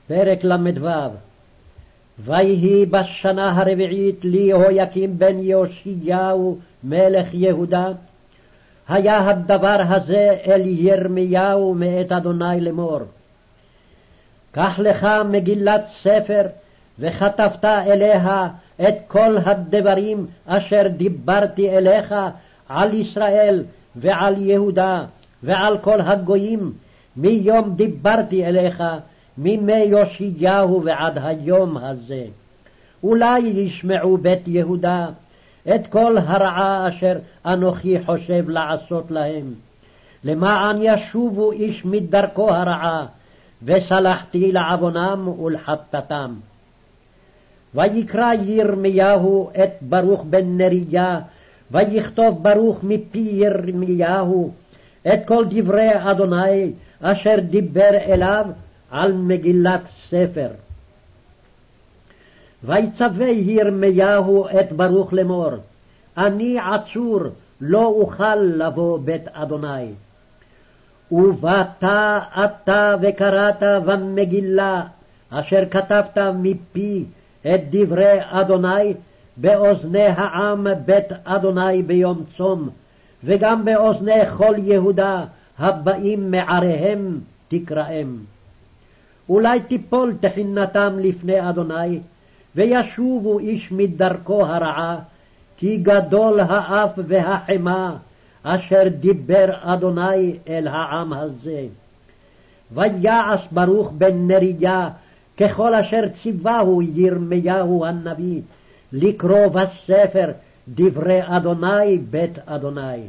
פרק ל"ו. ויהי בשנה הרביעית ליהויקים בן יאשיהו מלך יהודה, היה הדבר הזה אל ירמיהו מאת אדוני לאמור. קח לך מגילת ספר, וכתבת אליה את כל הדברים אשר דיברתי אליך על ישראל ועל יהודה ועל כל הגויים, מיום דיברתי אליך, מימי יאשיהו ועד היום הזה. אולי ישמעו בית יהודה את כל הרעה אשר אנוכי חושב לעשות להם, למען ישובו איש מדרכו הרעה, וסלחתי לעוונם ולחטאתם. ויקרא ירמיהו את ברוך בן נריה, ויכתוב ברוך מפי ירמיהו את כל דברי אדוני אשר דיבר אליו על מגילת ספר. ויצווה ירמיהו את ברוך לאמור, אני עצור, לא אוכל לבוא בית אדוני. ובאת אתה וקראת במגילה אשר כתבת מפי את דברי אדוני באוזני העם בית אדוני ביום צום, וגם באוזני כל יהודה הבאים מעריהם תקראם. אולי תיפול תחינתם לפני אדוני, וישובו איש מדרכו הרעה, כי גדול האף והחמה אשר דיבר אדוני אל העם הזה. ויעש ברוך בן נריה ככל אשר ציווהו ירמיהו הנביא, לקרוא בספר דברי אדוני בית אדוני.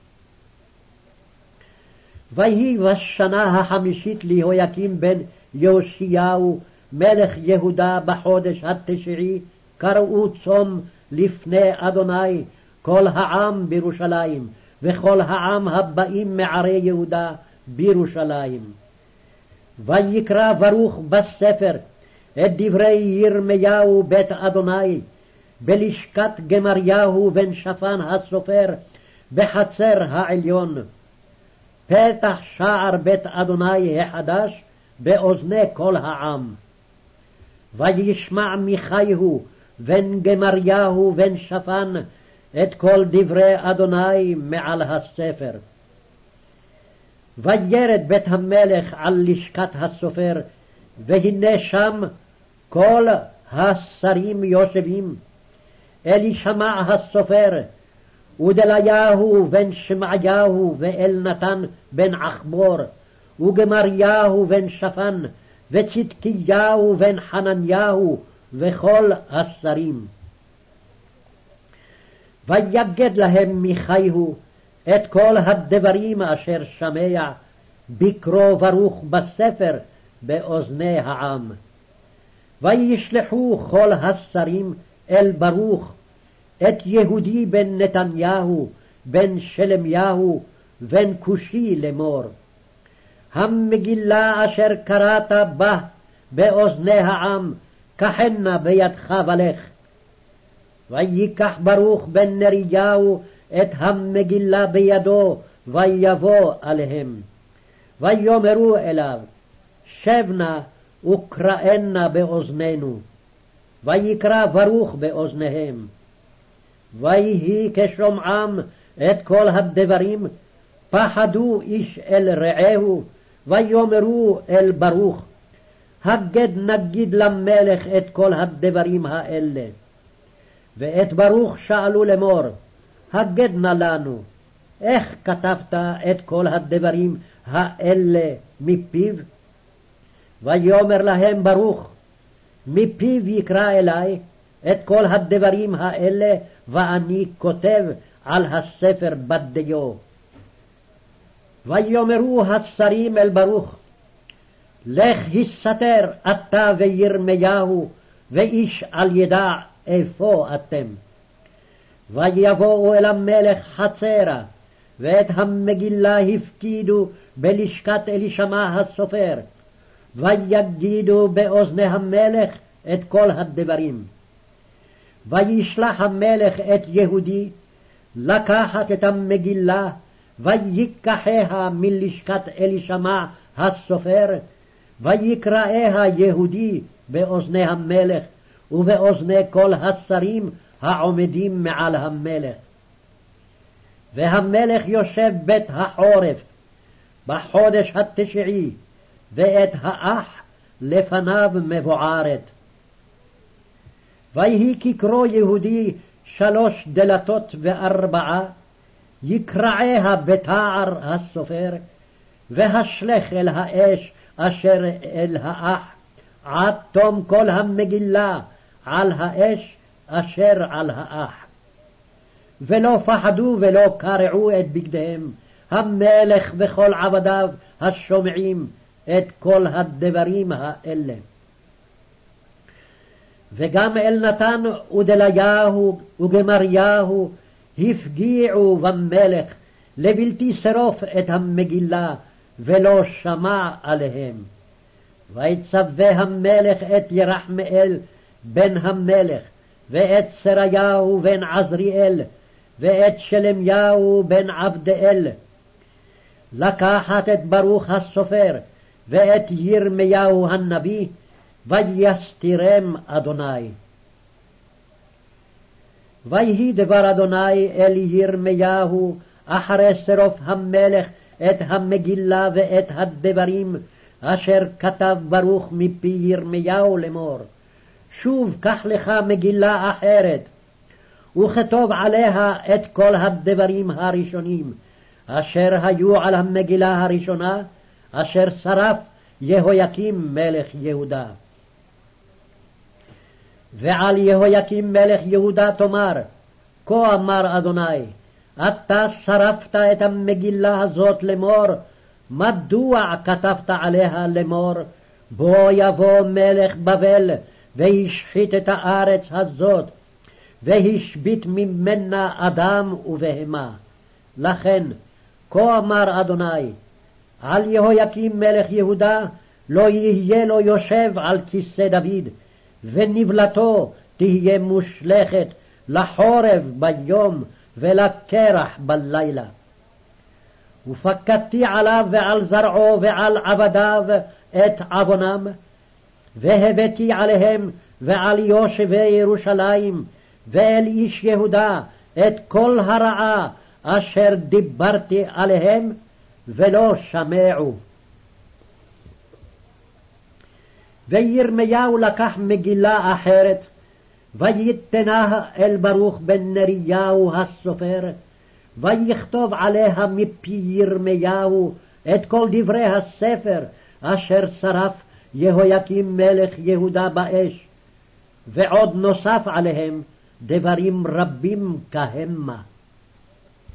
ויהי בשנה החמישית ליהויקים בן יאשיהו מלך יהודה בחודש התשיעי, קראו צום לפני אדוני כל העם בירושלים, וכל העם הבאים מערי יהודה בירושלים. ויקרא ברוך בספר את דברי ירמיהו בית אדוני בלשכת גמריהו בן שפן הסופר בחצר העליון, פתח שער בית אדוני החדש באוזני כל העם. וישמע מיכאיהו בן גמריהו בן שפן את כל דברי אדוני מעל הספר. וירד בית המלך על לשכת הסופר, והנה שם כל השרים יושבים, אלישמע הסופר, ודליהו בן שמעיהו, ואלנתן בן עכבור, וגמריהו בן שפן, וצדקיהו בן חנניהו, וכל השרים. ויגד להם מיכאיהו את כל הדברים אשר שמע בקרוא ברוך בספר באוזני העם. וישלחו כל השרים אל ברוך את יהודי בן נתניהו בן שלמיהו בן כושי לאמור, המגילה אשר קראת בה באוזני העם, קחנה בידך ולך. ויקח ברוך בן נריהו את המגילה בידו, ויבוא עליהם. ויאמרו אליו, שב נא וקראנה באוזנינו. ויקרא ברוך באוזניהם. ויהי כשומעם את כל הדברים, פחדו איש אל רעהו, ויאמרו אל ברוך, הגד נגיד למלך את כל הדברים האלה. ואת ברוך שאלו לאמור, הגד נא לנו, איך כתבת את כל הדברים האלה מפיו? ויאמר להם ברוך, מפיו יקרא אלי את כל הדברים האלה, ואני כותב על הספר בדיו. ויאמרו השרים אל ברוך, לך הסתר אתה וירמיהו, ואיש אל ידע איפה אתם. ויבואו אל המלך חצרה, ואת המגילה הפקידו בלשכת אלישמע הסופר, ויגידו באוזני המלך את כל הדברים. וישלח המלך את יהודי לקחת את המגילה, ויקחיה מלשכת אלישמע הסופר, ויקראיה יהודי באוזני המלך ובאוזני כל השרים העומדים מעל המלך. והמלך יושב בית החורף בחודש התשיעי, ואת האח לפניו מבוערת. ויהי כקרוא יהודי 3 דלתות ו4, יקרעיה בתער הסופר, והשלך אל האש אשר אל האח, עד תום כל המגילה על האש אשר על האח. ולא פחדו ולא קרעו את בגדיהם, המלך וכל עבדיו השומעים את כל הדברים האלה. וגם אלנתן ודליהו וגמריהו הפגיעו במלך לבלתי שרוף את המגילה, ולא שמע עליהם. ויצווה המלך את ירחמאל בן המלך, ואת סריהו בן עזריאל, ואת שלמיהו בן עבדאל, לקחת את ברוך הסופר ואת ירמיהו הנביא, ויסתירם אדוני. ויהי דבר אדוני אל ירמיהו אחרי שרוף המלך את המגילה ואת הדברים אשר כתב ברוך מפי ירמיהו לאמור, שוב קח לך מגילה אחרת, וכתוב עליה את כל הדברים הראשונים אשר היו על המגילה הראשונה, אשר שרף יהויקים מלך יהודה. ועל יהויקים מלך יהודה תאמר, כה אמר אדוני, אתה שרפת את המגילה הזאת לאמור, מדוע כתבת עליה לאמור, בו יבוא מלך בבל והשחית את הארץ הזאת, והשבית ממנה אדם ובהמה. לכן, כה אמר אדוני, על יהויקים מלך יהודה לא יהיה לו יושב על כיסא דוד, ונבלתו תהיה מושלכת לחורב ביום ולקרח בלילה. ופקדתי עליו ועל זרעו ועל עבדיו את עוונם, והבאתי עליהם ועל יושבי ירושלים ואל איש יהודה את כל הרעה אשר דיברתי עליהם, ולא שמעו. וירמיהו לקח מגילה אחרת, ויתנה אל ברוך בן נריהו הסופר, ויכתוב עליה מפי ירמיהו את כל דברי הספר אשר שרף יהויקים מלך יהודה באש, ועוד נוסף עליהם דברים רבים כהמה.